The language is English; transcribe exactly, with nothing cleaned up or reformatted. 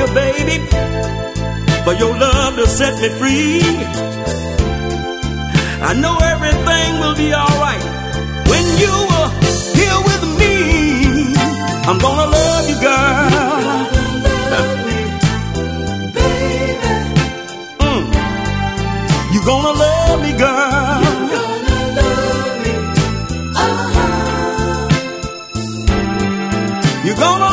you, baby, for your love to set me free. I know everything will be alright when you are here with me. I'm gonna love you, girl. mm. You gonna love me, girl. You gonna